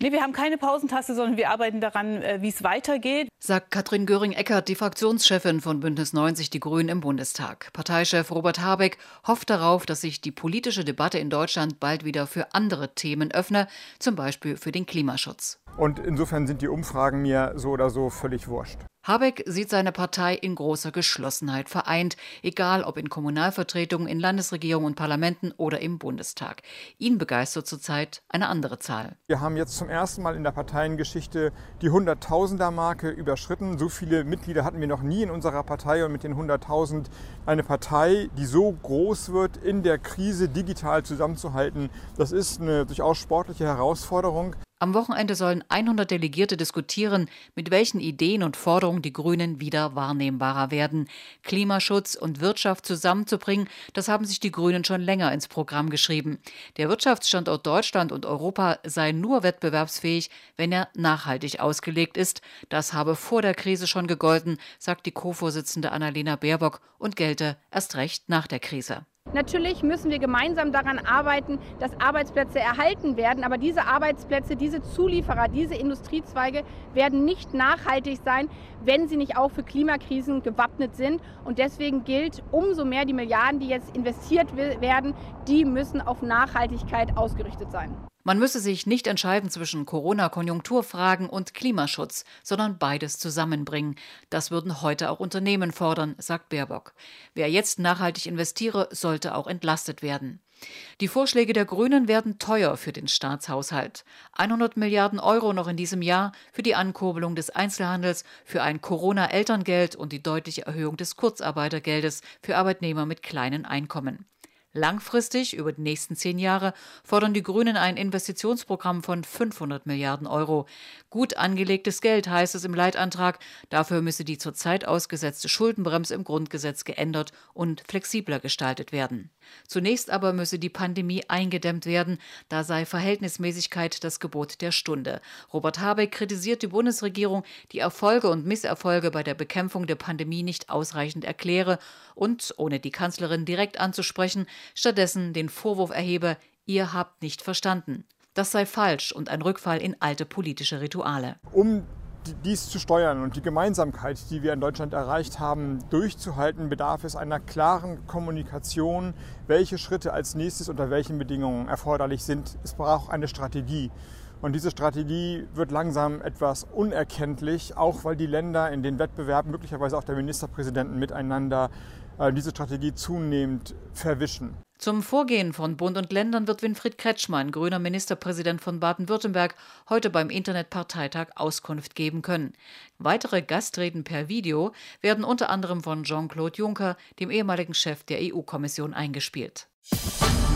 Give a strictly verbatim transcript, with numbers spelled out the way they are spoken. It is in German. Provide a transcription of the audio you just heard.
Nee, wir haben keine Pausentaste, sondern wir arbeiten daran, wie es weitergeht. Sagt Katrin Göring-Eckardt, die Fraktionschefin von Bündnis neunzig Die Grünen im Bundestag. Parteichef Robert Habeck hofft darauf, dass sich die politische Debatte in Deutschland bald wieder für andere Themen öffne, zum Beispiel für den Klimaschutz. Und insofern sind die Umfragen mir so oder so völlig wurscht. Habeck sieht seine Partei in großer Geschlossenheit vereint, egal ob in Kommunalvertretungen, in Landesregierungen und Parlamenten oder im Bundestag. Ihn begeistert zurzeit eine andere Zahl. Wir haben jetzt zum ersten Mal in der Parteiengeschichte die Hunderttausender-Marke überschritten. So viele Mitglieder hatten wir noch nie in unserer Partei und mit den hunderttausend eine Partei, die so groß wird, in der Krise digital zusammenzuhalten. Das ist eine durchaus sportliche Herausforderung. Am Wochenende sollen hundert Delegierte diskutieren, mit welchen Ideen und Forderungen die Grünen wieder wahrnehmbarer werden. Klimaschutz und Wirtschaft zusammenzubringen, das haben sich die Grünen schon länger ins Programm geschrieben. Der Wirtschaftsstandort Deutschland und Europa sei nur wettbewerbsfähig, wenn er nachhaltig ausgelegt ist. Das habe vor der Krise schon gegolten, sagt die Co-Vorsitzende Annalena Baerbock, und gelte erst recht nach der Krise. Natürlich müssen wir gemeinsam daran arbeiten, dass Arbeitsplätze erhalten werden. Aber diese Arbeitsplätze, diese Zulieferer, diese Industriezweige werden nicht nachhaltig sein, wenn sie nicht auch für Klimakrisen gewappnet sind. Und deswegen gilt, umso mehr die Milliarden, die jetzt investiert werden, die müssen auf Nachhaltigkeit ausgerichtet sein. Man müsse sich nicht entscheiden zwischen Corona-Konjunkturfragen und Klimaschutz, sondern beides zusammenbringen. Das würden heute auch Unternehmen fordern, sagt Baerbock. Wer jetzt nachhaltig investiere, sollte auch entlastet werden. Die Vorschläge der Grünen werden teuer für den Staatshaushalt. hundert Milliarden Euro noch in diesem Jahr für die Ankurbelung des Einzelhandels, für ein Corona-Elterngeld und die deutliche Erhöhung des Kurzarbeitergeldes für Arbeitnehmer mit kleinen Einkommen. Langfristig, über die nächsten zehn Jahre, fordern die Grünen ein Investitionsprogramm von fünfhundert Milliarden Euro. Gut angelegtes Geld, heißt es im Leitantrag. Dafür müsse die zurzeit ausgesetzte Schuldenbremse im Grundgesetz geändert und flexibler gestaltet werden. Zunächst aber müsse die Pandemie eingedämmt werden. Da sei Verhältnismäßigkeit das Gebot der Stunde. Robert Habeck kritisiert die Bundesregierung, die Erfolge und Misserfolge bei der Bekämpfung der Pandemie nicht ausreichend erkläre und, ohne die Kanzlerin direkt anzusprechen, stattdessen den Vorwurf erhebe, ihr habt nicht verstanden. Das sei falsch und ein Rückfall in alte politische Rituale. Um dies zu steuern und die Gemeinsamkeit, die wir in Deutschland erreicht haben, durchzuhalten, bedarf es einer klaren Kommunikation, welche Schritte als nächstes unter welchen Bedingungen erforderlich sind. Es braucht eine Strategie. Und diese Strategie wird langsam etwas unerkenntlich, auch weil die Länder in den Wettbewerben, möglicherweise auch der Ministerpräsidenten miteinander, diese Strategie zunehmend verwischen. Zum Vorgehen von Bund und Ländern wird Winfried Kretschmann, grüner Ministerpräsident von Baden-Württemberg, heute beim Internetparteitag Auskunft geben können. Weitere Gastreden per Video werden unter anderem von Jean-Claude Juncker, dem ehemaligen Chef der E U-Kommission, eingespielt.